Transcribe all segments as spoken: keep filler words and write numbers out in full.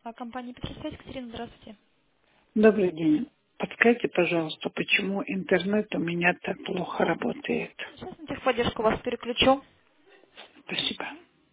А, компания Петросвязь, Екатерина, здравствуйте. Добрый день. Подскажите, пожалуйста, почему интернет у меня так плохо работает? Сейчас на техподдержку вас переключу. Спасибо.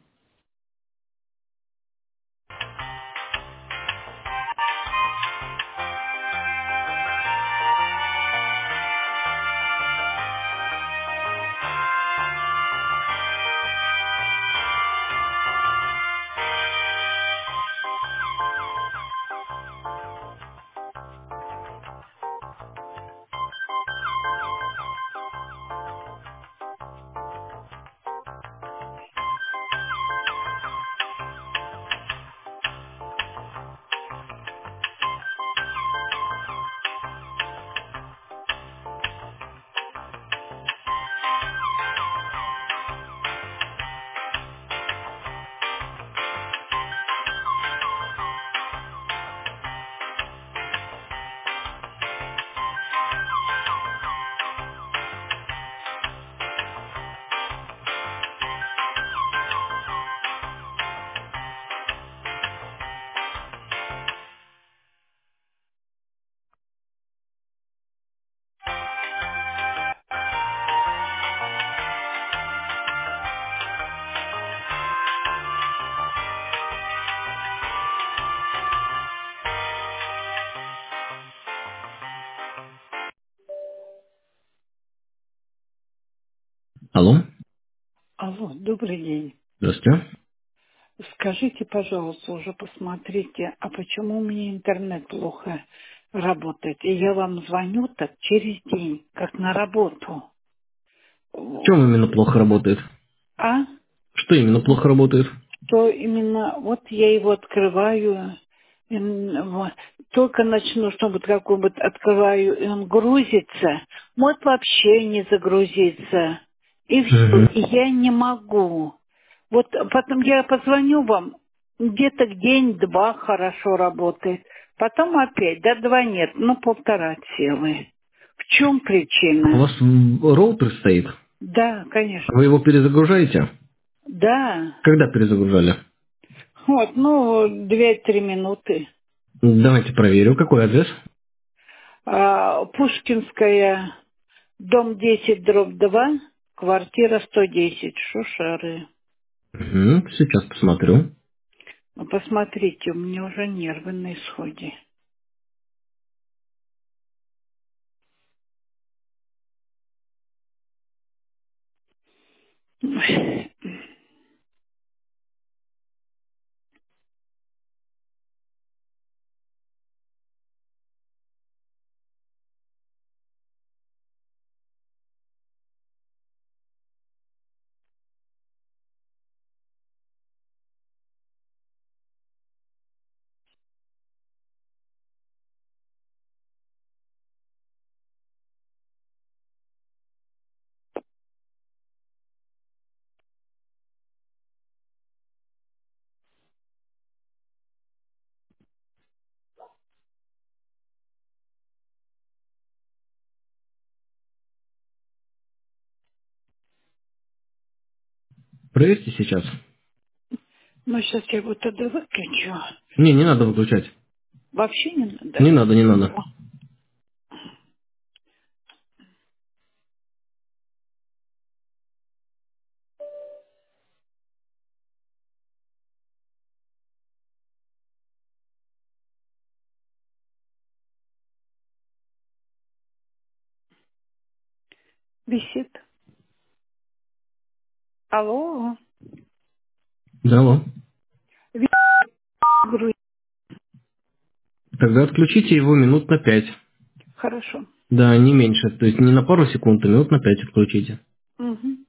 Алло, Алло, добрый день. здравствуйте. Скажите, пожалуйста, уже посмотрите, а почему у меня интернет плохо работает? И я вам звоню так через день, как на работу. В чем именно плохо работает? А? Что именно плохо работает? То именно, вот я его открываю, и, м, вот, только начну, чтобы какой-нибудь открываю, и он грузится, может вообще не загрузится. И все, Угу. и я не могу. Вот потом я позвоню вам, где-то день-два хорошо работает, потом опять, да два нет, ну полтора целые. В чем У причина? вас м, роутер стоит? Да, конечно. Вы его перезагружаете? Да. Когда перезагружали? Вот, ну, две-три минуты. Давайте проверю. Какой адрес? А, Пушкинская, дом десять, дробь два, квартира сто десять, Шушары. Угу. Сейчас посмотрю. Ну, посмотрите, у меня уже нервы на исходе. Проверьте сейчас. Ну, сейчас я его тогда выключу. Не, не надо выключать. Вообще не надо. Не надо, не надо. О, висит. Алло. Да, алло. Висит грудь. Тогда отключите его минут на пять. Хорошо. Да, не меньше. То есть не на пару секунд, а минут на пять отключите. Угу.